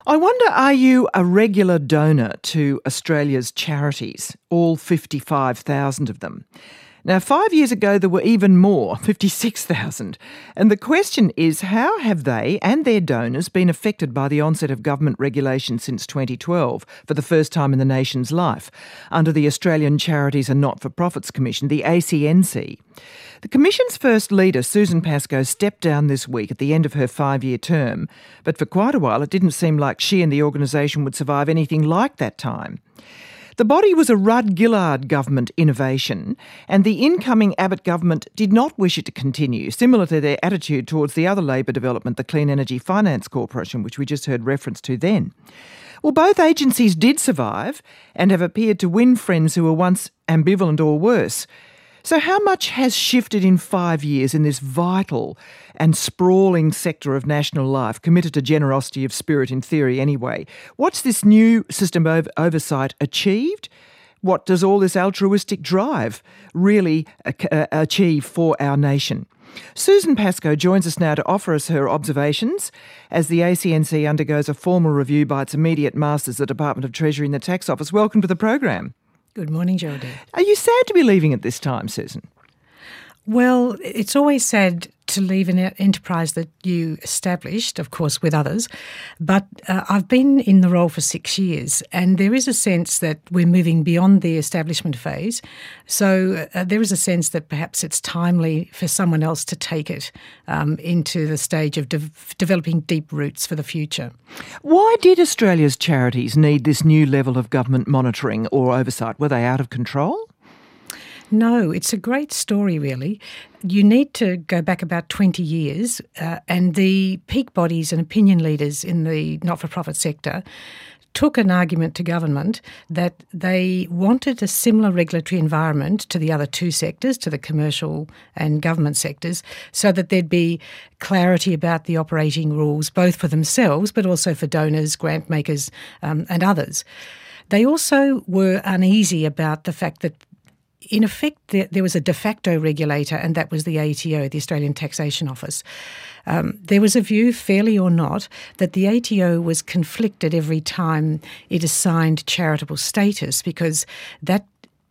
I wonder, are you a regular donor to Australia's charities, all 55,000 of them? Now, 5 years ago, there were even more, 56,000. And the question is, how have they and their donors been affected by the onset of government regulation since 2012, for the first time in the nation's life, under the Australian Charities and Not-for-Profits Commission, the ACNC? The Commission's first leader, Susan Pascoe, stepped down this week at the end of her 5-year term, but for quite a while it didn't seem like she and the organisation would survive anything like that time. The body was a Rudd-Gillard government innovation, and the incoming Abbott government did not wish it to continue, similar to their attitude towards the other Labor development, the Clean Energy Finance Corporation, which we just heard reference to then. Well, both agencies did survive and have appeared to win friends who were once ambivalent or worse. So how much has shifted in 5 years in this vital and sprawling sector of national life, committed to generosity of spirit in theory anyway? What's this new system of oversight achieved? What does all this altruistic drive really achieve for our nation? Susan Pascoe joins us now to offer us her observations as the ACNC undergoes a formal review by its immediate masters, the Department of Treasury and the Tax Office. Welcome to the program. Good morning, Geraldine. Are you sad to be leaving at this time, Susan? Well, it's always sad to leave an enterprise that you established, of course, with others. But I've been in the role for 6 years, and there is a sense that we're moving beyond the establishment phase. So there is a sense that perhaps it's timely for someone else to take it into the stage of developing deep roots for the future. Why did Australia's charities need this new level of government monitoring or oversight? Were they out of control? No, it's a great story, really. You need to go back about 20 years, and the peak bodies and opinion leaders in the not-for-profit sector took an argument to government that they wanted a similar regulatory environment to the other two sectors, to the commercial and government sectors, so that there'd be clarity about the operating rules, both for themselves but also for donors, grant makers and others. They also were uneasy about the fact that in effect, there was a de facto regulator, and that was the ATO, the Australian Taxation Office. There was a view, fairly or not, that the ATO was conflicted every time it assigned charitable status, because that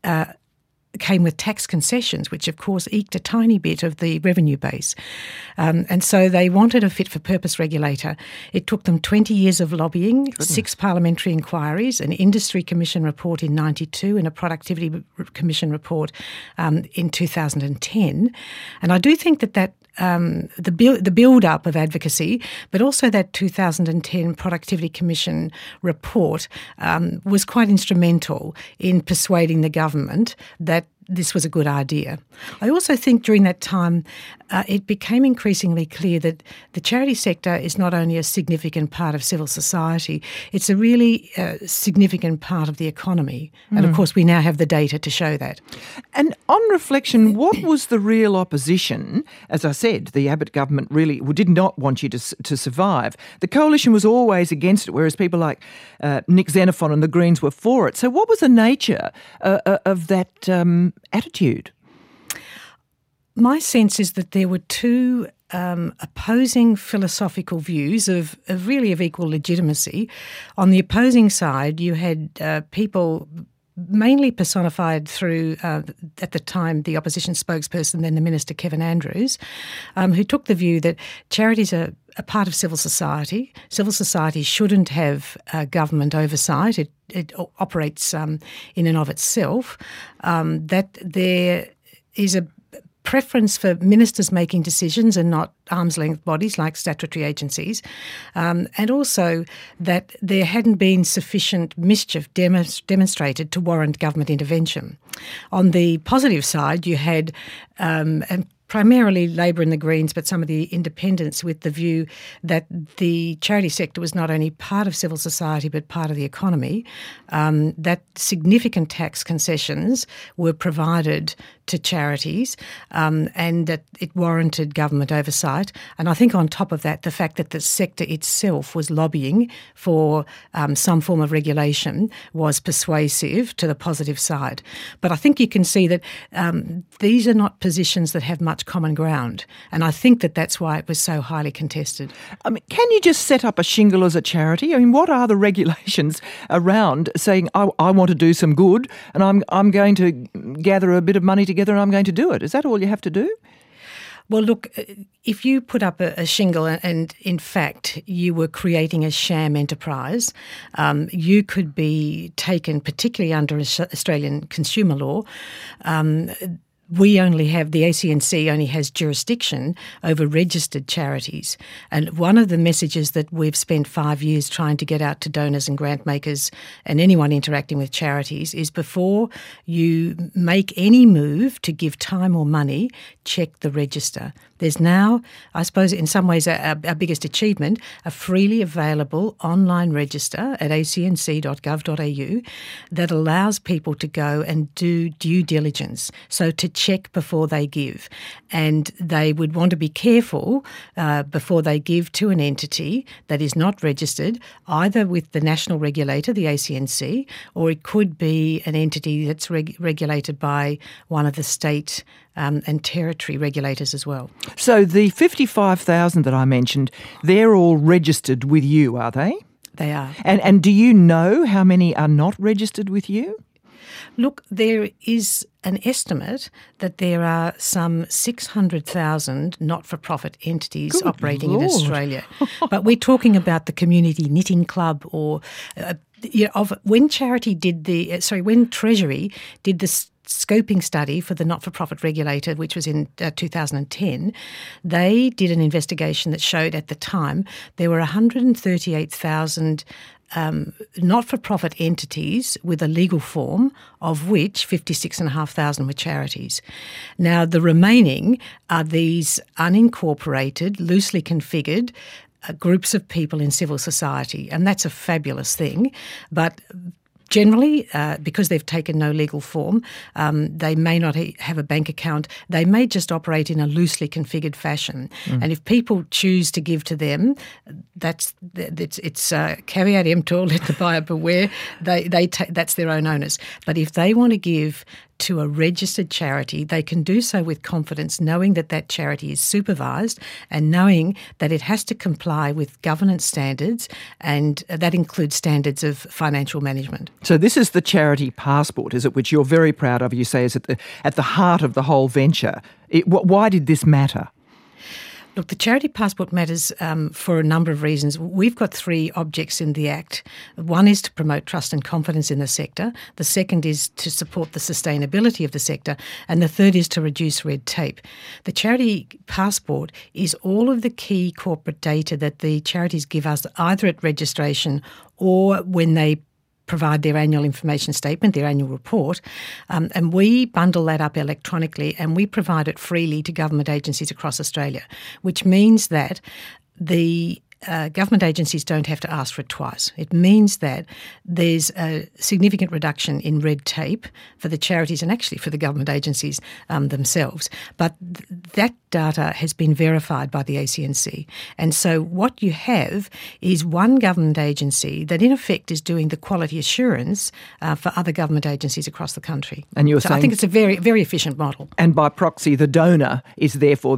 came with tax concessions, which of course eked a tiny bit of the revenue base. And so they wanted a fit-for-purpose regulator. It took them 20 years of lobbying, 6 parliamentary inquiries, an industry commission report in 92 and a productivity commission report in 2010. And I do think that the build-up of advocacy, but also that 2010 Productivity Commission report was quite instrumental in persuading the government that this was a good idea. I also think during that time it became increasingly clear that the charity sector is not only a significant part of civil society, it's a really significant part of the economy. And of course we now have the data to show that. And on reflection, what was the real opposition? As I said, the Abbott government really did not want you to survive. The coalition was always against it, whereas people like Nick Xenophon and the Greens were for it. So what was the nature of that attitude? My sense is that there were two opposing philosophical views of equal legitimacy. On the opposing side, you had people mainly personified through, at the time, the opposition spokesperson, then the Minister Kevin Andrews, who took the view that charities are a part of civil society. Civil society shouldn't have government oversight. It operates in and of itself. That there is a preference for ministers making decisions and not arm's-length bodies like statutory agencies, and also that there hadn't been sufficient mischief demonstrated to warrant government intervention. On the positive side, you had primarily Labor and the Greens, but some of the independents with the view that the charity sector was not only part of civil society but part of the economy, that significant tax concessions were provided to charities and that it warranted government oversight. And I think on top of that, the fact that the sector itself was lobbying for some form of regulation was persuasive to the positive side. But I think you can see that these are not positions that have much much common ground. And I think that that's why it was so highly contested. I mean, can you just set up a shingle as a charity? I mean, what are the regulations around saying, I want to do some good and I'm going to gather a bit of money together and I'm going to do it? Is that all you have to do? Well, look, if you put up a shingle and, in fact, you were creating a sham enterprise, you could be taken, particularly under Australian consumer law. The ACNC only has jurisdiction over registered charities. And one of the messages that we've spent 5 years trying to get out to donors and grant makers and anyone interacting with charities is before you make any move to give time or money, check the register. There's now, I suppose in some ways our biggest achievement, a freely available online register at acnc.gov.au that allows people to go and do due diligence, so to check before they give. And they would want to be careful before they give to an entity that is not registered, either with the national regulator, the ACNC, or it could be an entity that's regulated by one of the state and territory regulators as well. So the 55,000 that I mentioned, they're all registered with you, are they? They are. And do you know how many are not registered with you? Look, there is an estimate that there are some 600,000 not-for-profit entities operating in Australia. But we're talking about the Community Knitting Club or when Treasury did the scoping study for the not-for-profit regulator, which was in 2010, they did an investigation that showed at the time there were 138,000 not-for-profit entities with a legal form, of which 56,500 were charities. Now, the remaining are these unincorporated, loosely configured groups of people in civil society, and that's a fabulous thing. But generally, because they've taken no legal form, they may not have a bank account. They may just operate in a loosely configured fashion. And if people choose to give to them, it's caveat emptor, let the buyer beware. That's their own onus. But if they want to give to a registered charity, they can do so with confidence, knowing that that charity is supervised and knowing that it has to comply with governance standards, and that includes standards of financial management. So this is the charity passport, is it, which you're very proud of, you say is at the heart of the whole venture. Why did this matter? Look, the charity passport matters for a number of reasons. We've got 3 objects in the Act. One is to promote trust and confidence in the sector. The second is to support the sustainability of the sector. And the third is to reduce red tape. The charity passport is all of the key corporate data that the charities give us either at registration or when they provide their annual information statement, their annual report, and we bundle that up electronically and we provide it freely to government agencies across Australia, which means that the government agencies don't have to ask for it twice. It means that there's a significant reduction in red tape for the charities and actually for the government agencies themselves. But that data has been verified by the ACNC. And so what you have is one government agency that in effect is doing the quality assurance for other government agencies across the country. And you're saying, I think it's a very, very efficient model. And by proxy, the donor is therefore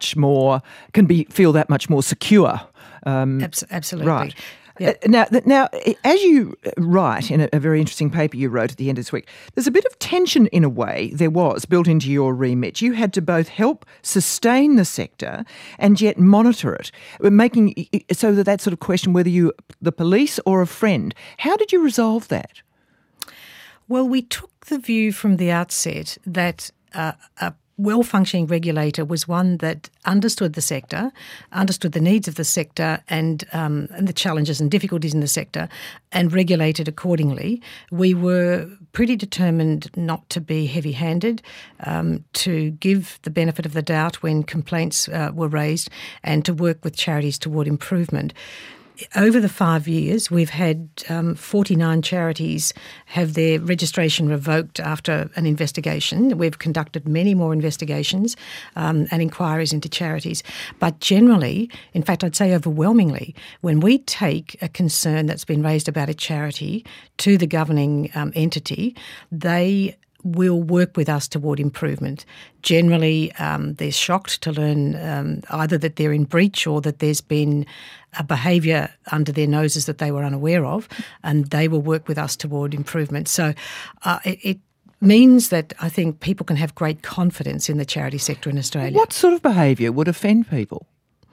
feel that much more secure. Absolutely. Right. Yep. Now, as you write in a very interesting paper you wrote at the end of this week, there's a bit of tension in a way there was built into your remit. You had to both help sustain the sector and yet monitor it, making so that sort of question whether you the police or a friend. How did you resolve that? Well, we took the view from the outset that a well-functioning regulator was one that understood the sector, understood the needs of the sector and the challenges and difficulties in the sector, and regulated accordingly. We were pretty determined not to be heavy-handed, to give the benefit of the doubt when complaints were raised, and to work with charities toward improvement. Over the 5 years, we've had 49 charities have their registration revoked after an investigation. We've conducted many more investigations and inquiries into charities. But generally, in fact, I'd say overwhelmingly, when we take a concern that's been raised about a charity to the governing entity, they will work with us toward improvement. Generally, they're shocked to learn either that they're in breach or that there's been a behaviour under their noses that they were unaware of, and they will work with us toward improvement. So it means that I think people can have great confidence in the charity sector in Australia. What sort of behaviour would offend people?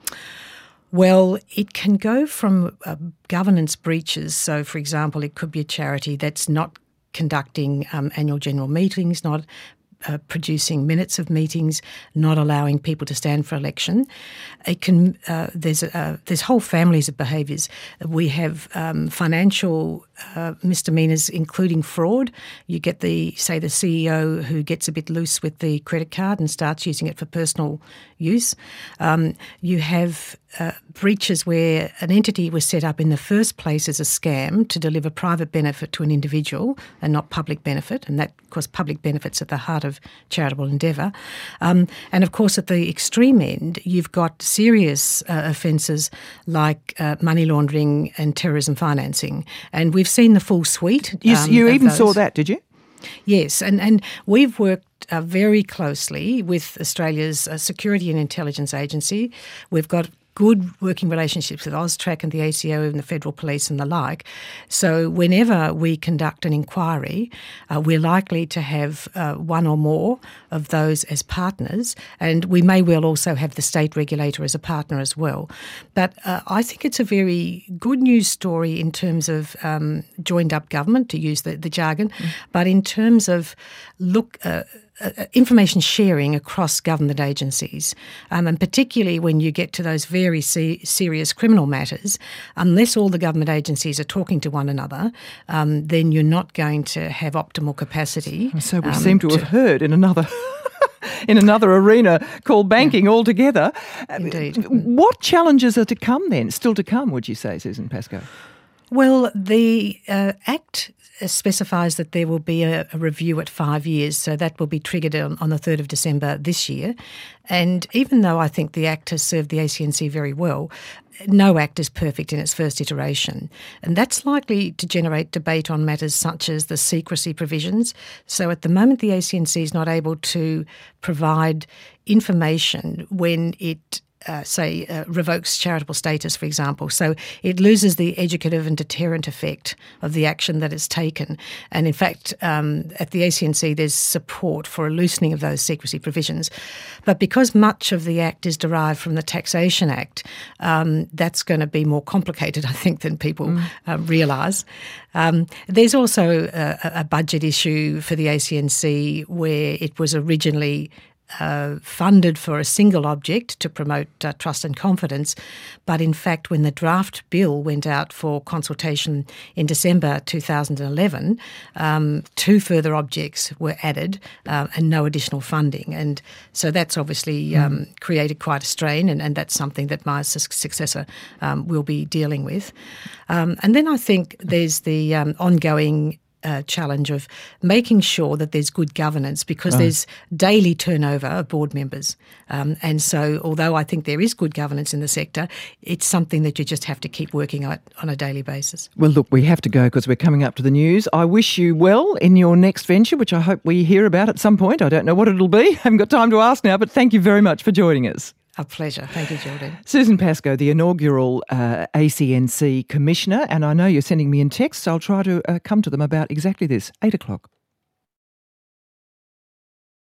Well, it can go from governance breaches. So, for example, it could be a charity that's not conducting annual general meetings, not producing minutes of meetings, not allowing people to stand for election. It can. There's whole families of behaviours. We have financial misdemeanours, including fraud. You get the CEO who gets a bit loose with the credit card and starts using it for personal use. You have breaches where an entity was set up in the first place as a scam to deliver private benefit to an individual and not public benefit, and that, of course, public benefit's at the heart of charitable endeavour. And, of course, at the extreme end, you've got serious offences like money laundering and terrorism financing, and we've seen the full suite. You even saw that, did you? Yes, and we've worked very closely with Australia's Security and Intelligence Agency. We've got good working relationships with AUSTRAC and the ACO and the Federal Police and the like. So whenever we conduct an inquiry, we're likely to have one or more of those as partners, and we may well also have the state regulator as a partner as well. But I think it's a very good news story in terms of joined-up government, to use the jargon, but in terms of information sharing across government agencies, and particularly when you get to those very serious criminal matters, unless all the government agencies are talking to one another, then you're not going to have optimal capacity. So we seem to have heard in another in another arena called banking altogether. Indeed. What challenges are to come then, still to come, would you say, Susan Pascoe? Well, the Act specifies that there will be a review at 5 years, so that will be triggered on the 3rd of December this year. And even though I think the Act has served the ACNC very well, no Act is perfect in its first iteration. And that's likely to generate debate on matters such as the secrecy provisions. So at the moment, the ACNC is not able to provide information when it revokes charitable status, for example. So it loses the educative and deterrent effect of the action that it's taken. And in fact, at the ACNC, there's support for a loosening of those secrecy provisions. But because much of the Act is derived from the Taxation Act, that's going to be more complicated, I think, than people realise. There's also a budget issue for the ACNC where it was originally funded for a single object to promote trust and confidence. But in fact, when the draft bill went out for consultation in December 2011, 2 further objects were added and no additional funding. And so that's obviously created quite a strain, and that's something that my successor will be dealing with. And then I think there's the ongoing challenge of making sure that there's good governance, because there's daily turnover of board members. And so although I think there is good governance in the sector, it's something that you just have to keep working at on a daily basis. Well, look, we have to go because we're coming up to the news. I wish you well in your next venture, which I hope we hear about at some point. I don't know what it'll be. I haven't got time to ask now, but thank you very much for joining us. A pleasure. Thank you, Geraldine. Susan Pascoe, the inaugural ACNC Commissioner, and I know you're sending me in texts. I'll try to come to them about exactly this. 8 o'clock.